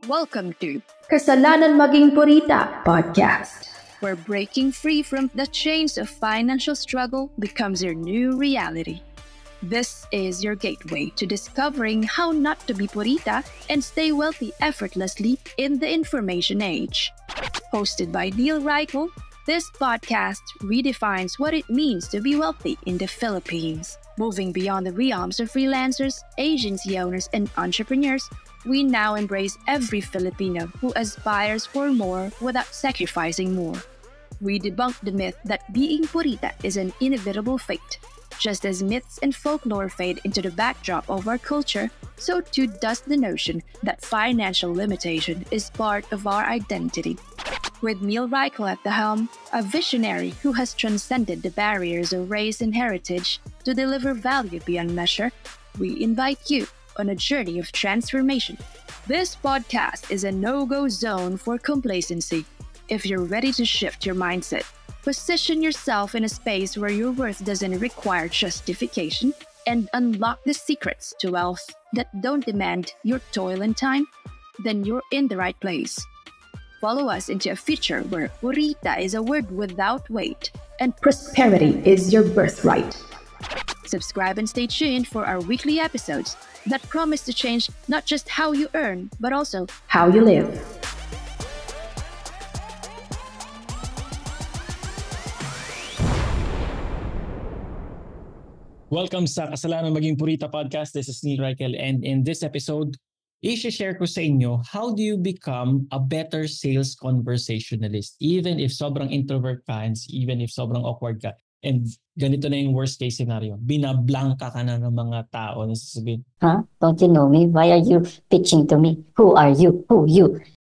Welcome to Kasalanan Maging Purita Podcast, where breaking free from the chains of financial struggle becomes your new reality. This is your gateway to discovering how not to be purita and stay wealthy effortlessly in the information age. Hosted by Neil Reichel, this podcast redefines what it means to be wealthy in the Philippines. Moving beyond the realms of freelancers, agency owners, and entrepreneurs, we now embrace every Filipino who aspires for more without sacrificing more. We debunk the myth that being purita is an inevitable fate. Just as myths and folklore fade into the backdrop of our culture, so too does the notion that financial limitation is part of our identity. With Neil Reichel at the helm, a visionary who has transcended the barriers of race and heritage to deliver value beyond measure, we invite you on a journey of transformation. This podcast is a no-go zone for complacency. If you're ready to shift your mindset, position yourself in a space where your worth doesn't require justification, and unlock the secrets to wealth that don't demand your toil and time, then you're in the right place. Follow us into a future where purita is a word without weight and prosperity is your birthright. Subscribe and stay tuned for our weekly episodes that promise to change not just how you earn, but also how you live. Welcome sa Kasalanan Maging Purita Podcast. This is Neil Reichel, and in this episode, i-share ko sa inyo how do you become a better sales conversationalist even if sobrang introvert ka and even if sobrang awkward ka. And ganito na yung worst case scenario. Binablanka ka na ng mga tao na sasabihin, Huh? Don't you know me? Why are you pitching to me? Who are you? Who you?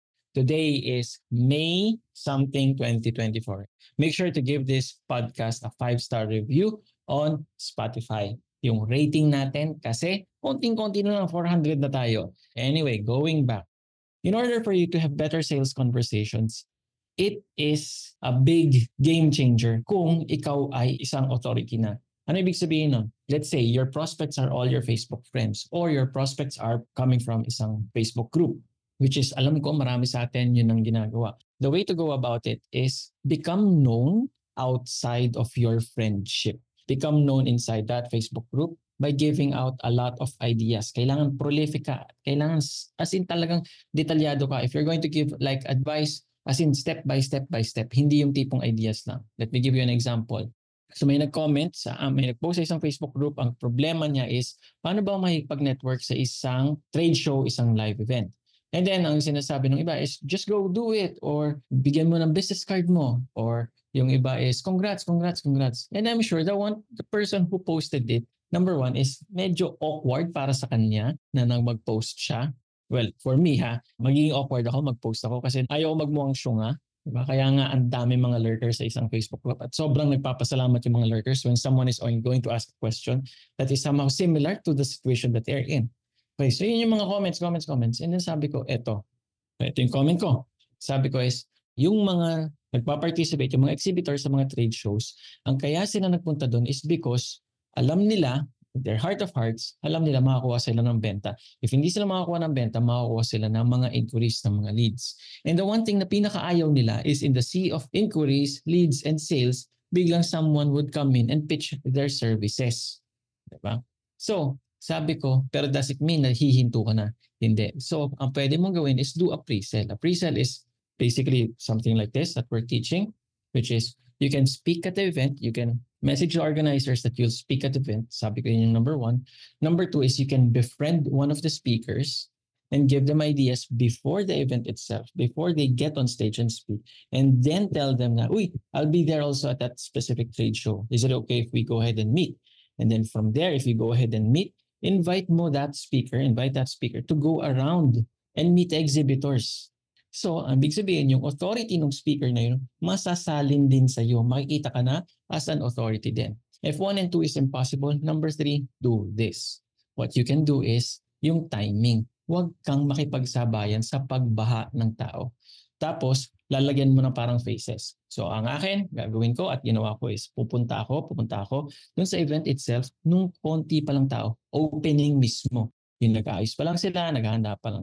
Today is May something 2024. Make sure to give this podcast a 5-star review on Spotify. Yung rating natin kasi konting-konti na lang, 400 na tayo. Anyway, going back. In order for you to have better sales conversations, it is a big game changer kung ikaw ay isang authority na. Ano ibig sabihin nun? Let's say your prospects are all your Facebook friends or your prospects are coming from isang Facebook group, which is, alam ko, marami sa atin yun ang ginagawa. The way to go about it is become known outside of your friendship. Become known inside that Facebook group by giving out a lot of ideas. Kailangan prolific ka. Kailangan, as in talagang detalyado ka. If you're going to give like advice, as in step by step by step, hindi yung tipong ideas lang. Let me give you an example. So may nag-comment, may nag-post sa isang Facebook group, ang problema niya is, paano ba makipag-network sa isang trade show, isang live event? And then, ang sinasabi ng iba is, just go do it, or bigyan mo ng business card mo, or yung iba is, congrats. And I'm sure the person who posted it, number one is medyo awkward para sa kanya na nang mag-post siya. Well, for me magiging awkward ako, mag-post ako kasi ayaw magmukhang syunga. Diba? Kaya nga ang dami mga lurkers sa isang Facebook group at sobrang nagpapasalamat yung mga lurkers when someone is going to ask a question that is somehow similar to the situation that they're in. Okay, so yun yung mga comments. And then sabi ko, ito yung comment ko. Sabi ko is, yung mga nagpa-participate, yung mga exhibitors sa mga trade shows, ang kaya sila nagpunta doon is because alam nila, their heart of hearts, alam nila makakuha sila ng benta. If hindi sila makakuha ng benta, makakuha sila ng mga inquiries, ng mga leads. And the one thing na pinakaayaw nila is in the sea of inquiries, leads, and sales, biglang someone would come in and pitch their services. Diba? So, sabi ko, pero does it mean na hihinto ka na? Hindi. So, ang pwede mong gawin is do a pre-sell. A pre-sell is basically something like this that we're teaching, which is you can speak at the event, you can message the organizers that you'll speak at the event. Sabi ko yun yung number one. Number two is you can befriend one of the speakers and give them ideas before the event itself, before they get on stage and speak. And then tell them na, uy, I'll be there also at that specific trade show. Is it okay if we go ahead and meet? And then from there, if you go ahead and meet, invite that speaker to go around and meet exhibitors. So, ang big sabihin, yung authority ng speaker na yun, masasalin din sa iyo. Makikita ka na as an authority din. If 1 and 2 is impossible, number 3, do this. What you can do is yung timing. Huwag kang makipagsabayan sa pagbaha ng tao. Tapos, lalagyan mo na parang faces. So, ang akin, gagawin ko at ginawa ko is pupunta ako dun sa event itself nung konti pa lang tao. Opening mismo. Yung nag-aayos pa lang sila, naghahanda pa lang sila.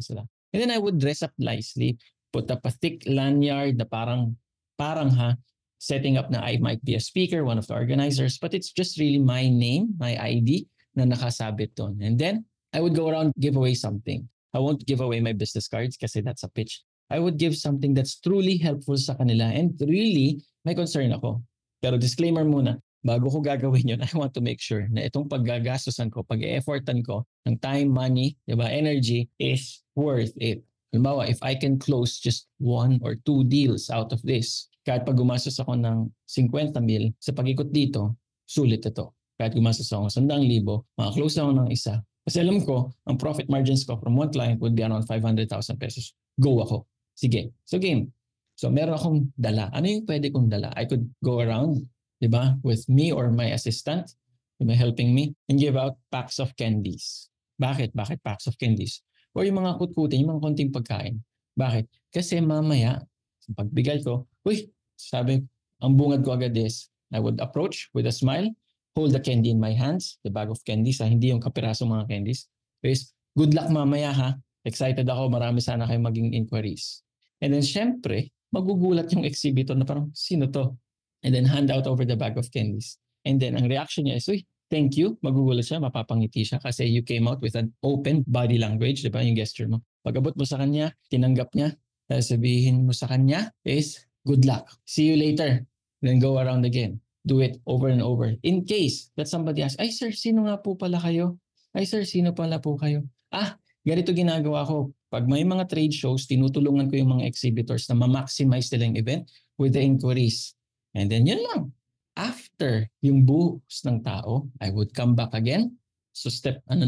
And then I would dress up nicely, put up a thick lanyard na parang setting up na I might be a speaker, one of the organizers, but it's just really my name, my ID na nakasabit doon. And then I would go around, give away something. I won't give away my business cards kasi that's a pitch. I would give something that's truly helpful sa kanila and really may concern ako. Pero disclaimer muna, bago ko gagawin yun, I want to make sure na itong paggagastosan ko, pag-e-effortan ko ng time, money, diba, energy is worth it. Halimbawa, if I can close just 1 or 2 deals out of this, kahit pag gumastos ako ng 50,000 sa pag-ikot dito, sulit ito. Kahit gumastos ako ng 100,000, makaklose ako ng isa. Kasi alam ko, ang profit margins ko from one client would be around 500,000 pesos. Go ako. Sige. So game. So meron akong dala. Ano yung pwede kong dala? I could go around, di ba, with me or my assistant, diba, helping me, and give out packs of candies. Bakit? Bakit packs of candies? Or yung mga kutkutin, yung mga konting pagkain. Bakit? Kasi mamaya, pagbigay ko, sabi, ang bungad ko agad is, I would approach with a smile, hold the candy in my hands, the bag of candies, hindi yung kapirasong mga candies. Is, good luck mamaya ha. Excited ako, marami sana kayo maging inquiries. And then syempre, magugulat yung exhibitor na parang, sino to? And then hand out over the bag of candies. And then ang reaction niya is, thank you. Magugulat siya, mapapangiti siya kasi you came out with an open body language, di ba? Yung gesture mo. Pag-abot mo sa kanya, tinanggap niya, sabihin mo sa kanya is, good luck. See you later. Then go around again. Do it over and over. In case that somebody asks, ay sir, sino nga po pala kayo? Ay sir, sino pala po kayo? Ganito ginagawa ko. Pag may mga trade shows, tinutulungan ko yung mga exhibitors na ma-maximize nila yung event with the inquiries. And then yun lang. After yung buhos ng tao, I would come back again. So step 2.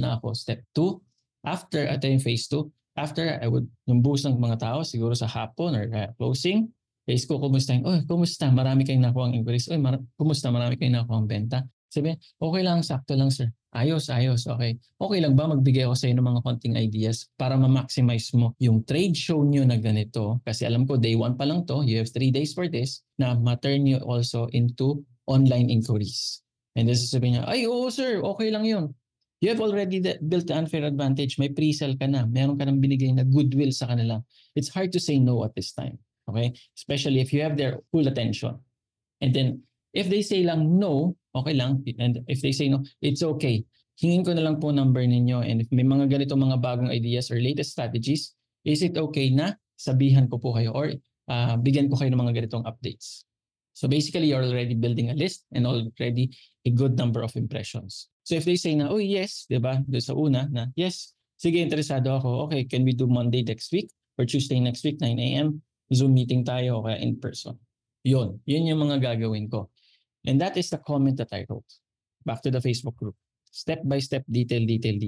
After yung phase 2, after I would, yung buhos ng mga tao, siguro sa hapon or closing, is ko kumustahin, kumusta? Marami kayong nakuha ang inquiries. Kumusta? Marami kayong nakuha ang benta. Sabihin, okay lang, sakto lang sir. Ayos, okay. Okay lang ba magbigay ako sa inyo ng mga konting ideas para ma-maximize mo yung trade show nyo na ganito? Kasi alam ko, day 1 pa lang to, you have 3 days for this, na ma-turn you also into online inquiries. And then sasabihin niya, ay oo sir, okay lang yun. You have already built the unfair advantage. May pre-sell ka na. Meron ka nang binigay na goodwill sa kanila. It's hard to say no at this time. Okay? Especially if you have their full attention. And then, if they say lang no, okay lang. And if they say no, it's okay. Hingin ko na lang po number ninyo. And if may mga ganito mga bagong ideas or latest strategies, is it okay na sabihan ko po kayo or bigyan ko kayo ng mga ganitong updates? So basically, you're already building a list and already a good number of impressions. So if they say na, yes, diba? Doon sa una na, yes, sige, interesado ako. Okay, can we do Monday next week or Tuesday next week, 9 a.m.? Zoom meeting tayo o kaya in person. Yun yung mga gagawin ko. And that is the comment that I wrote. Back to the Facebook group. Step by step, detail.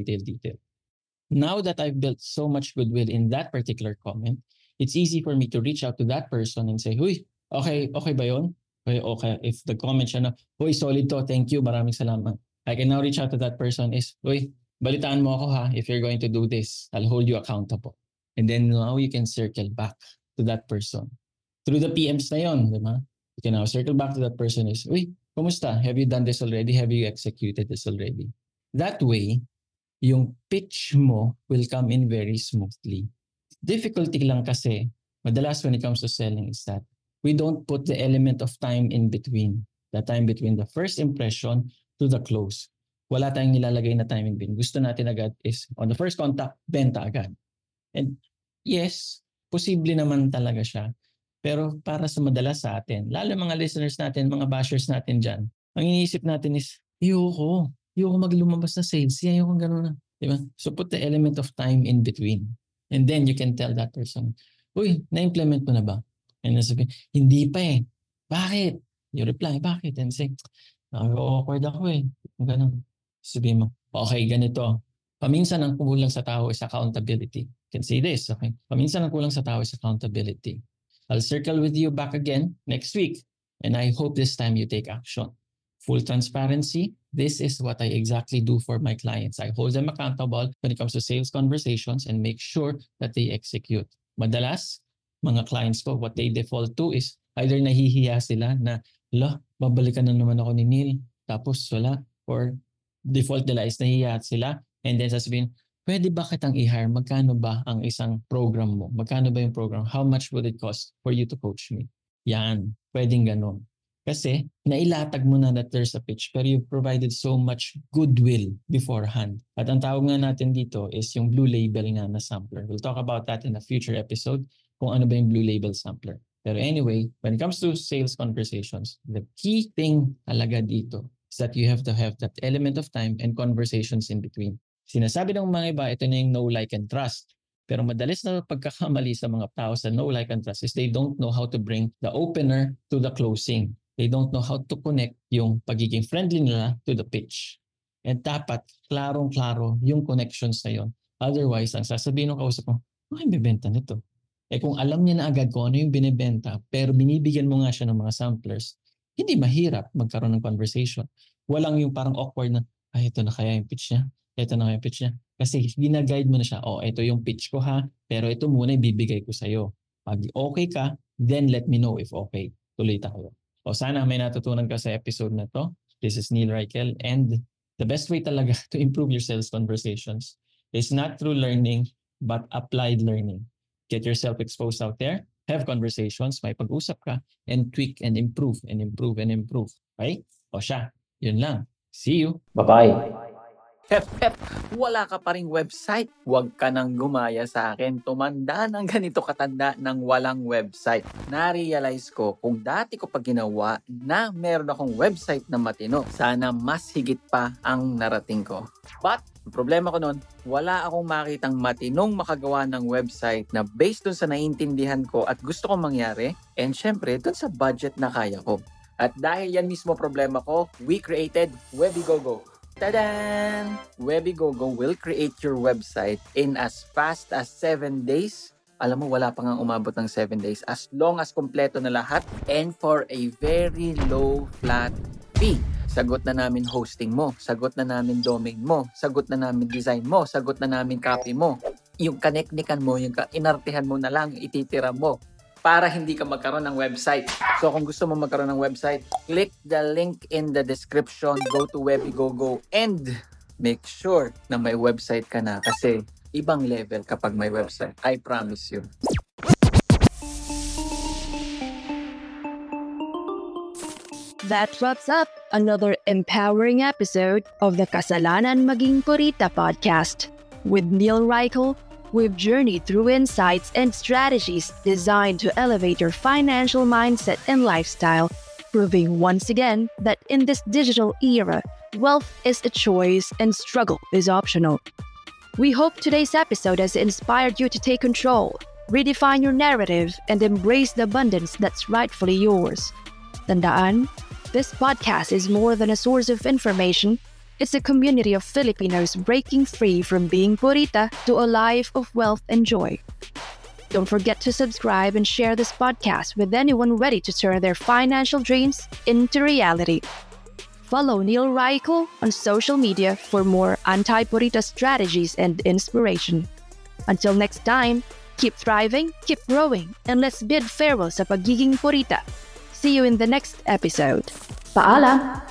Now that I've built so much goodwill in that particular comment, it's easy for me to reach out to that person and say, okay ba yun? Okay, if the comment siya na, solid to, thank you, maraming salamat. I can now reach out to that person is, balitaan mo ako ha, if you're going to do this, I'll hold you accountable. And then now you can circle back to that person. Through the PMs na yun, di ba? You can now circle back to that person is, kumusta? Have you done this already? Have you executed this already? That way, yung pitch mo will come in very smoothly. Difficulty lang kasi, madalas when it comes to selling is that we don't put the element of time in between. The time between the first impression to the close. Wala tayong nilalagay na time in between. Gusto natin agad is on the first contact, benta agad. And yes, posible naman talaga siya. Pero para sa madalas sa atin, lalo mga listeners natin, mga bashers natin dyan, ang iniisip natin is, ayoko maglumabas na sales. Ayoko gano'n na. Diba? So put the element of time in between. And then you can tell that person, na-implement mo na ba? And then sabi, hindi pa eh. Bakit? You reply, bakit? And say, awkward ako eh. Ganun. Sabi mo, okay, ganito. Paminsan ang kulang sa tao is accountability. You can say this, okay? Paminsan ang kulang sa tao is accountability. I'll circle with you back again next week. And I hope this time you take action. Full transparency. This is what I exactly do for my clients. I hold them accountable when it comes to sales conversations and make sure that they execute. Madalas, mga clients ko, what they default to is either nahihiya sila na, babalikan na naman ako ni Neil. Tapos wala. Or default nila is nahihiya sila. And then sasabihin, pwede ba kitang i-hire? Magkano ba ang isang program mo? Magkano ba yung program? How much would it cost for you to coach me? Yan, pwedeng ganun. Kasi nailatag mo na that there's a pitch pero you've provided so much goodwill beforehand. At ang tawag nga natin dito is yung blue label nga na sampler. We'll talk about that in a future episode kung ano ba yung blue label sampler. Pero anyway, when it comes to sales conversations, the key thing talaga dito is that you have to have that element of time and conversations in between. Sinasabi ng mga iba, ito na yung know, like, and trust. Pero madalas na pagkakamali sa mga tao sa know, like, and trust is they don't know how to bring the opener to the closing. They don't know how to connect yung pagiging friendly nila to the pitch. And dapat, klarong-klaro yung connections na yun. Otherwise, ang sasabihin ng kausap mo, ano yung bibenta nito? Kung alam niya na agad kung ano yung binibenta, pero binibigyan mo nga siya ng mga samplers, hindi mahirap magkaroon ng conversation. Walang yung parang awkward na, ito na kaya yung pitch niya. Ito na kaya yung pitch niya. Kasi gina-guide mo na siya, ito yung pitch ko ha, pero ito muna ibibigay ko sa'yo. Pag okay ka, then let me know if okay. Tuloy tayo. Sana may natutunan ka sa episode na to. This is Neil Reichel, and the best way talaga to improve your sales conversations is not through learning, but applied learning. Get yourself exposed out there, have conversations, may pag-usap ka, and tweak and improve and improve and improve. Okay? Yun lang. See you. Bye-bye. Wala ka pa ring website? Huwag ka nang gumaya sa akin. Tumanda ng ganito katanda ng walang website. Na-realize ko kung dati ko pa ginawa na meron akong website na matino, sana mas higit pa ang narating ko. But, ang problema ko nun, wala akong makitang matinong makagawa ng website na based dun sa naiintindihan ko at gusto kong mangyari, and syempre dun sa budget na kaya ko. At dahil yan mismo problema ko, we created Webigogo. Tadaan! Webigogo will create your website in as fast as 7 days. Alam mo, wala pa nga umabot ng 7 days. As long as kompleto na lahat and for a very low flat fee. Sagot na namin hosting mo, sagot na namin domain mo, sagot na namin design mo, sagot na namin copy mo. Yung connect-nikan mo, yung inartihan mo na lang, ititira mo para hindi ka magkaroon ng website. So kung gusto mo magkaroon ng website, click the link in the description, go to Webigogo, and make sure na may website ka na kasi ibang level kapag may website. I promise you. That wraps up another empowering episode of the Kasalanan Maging Purita podcast. With Neil Reichel, we've journeyed through insights and strategies designed to elevate your financial mindset and lifestyle, proving once again that in this digital era, wealth is a choice and struggle is optional. We hope today's episode has inspired you to take control, redefine your narrative, and embrace the abundance that's rightfully yours. Tandaan, this podcast is more than a source of information. It's a community of Filipinos breaking free from being purita to a life of wealth and joy. Don't forget to subscribe and share this podcast with anyone ready to turn their financial dreams into reality. Follow Neil Reichel on social media for more anti-purita strategies and inspiration. Until next time, keep thriving, keep growing, and let's bid farewell sa pagiging purita. See you in the next episode. Paalam!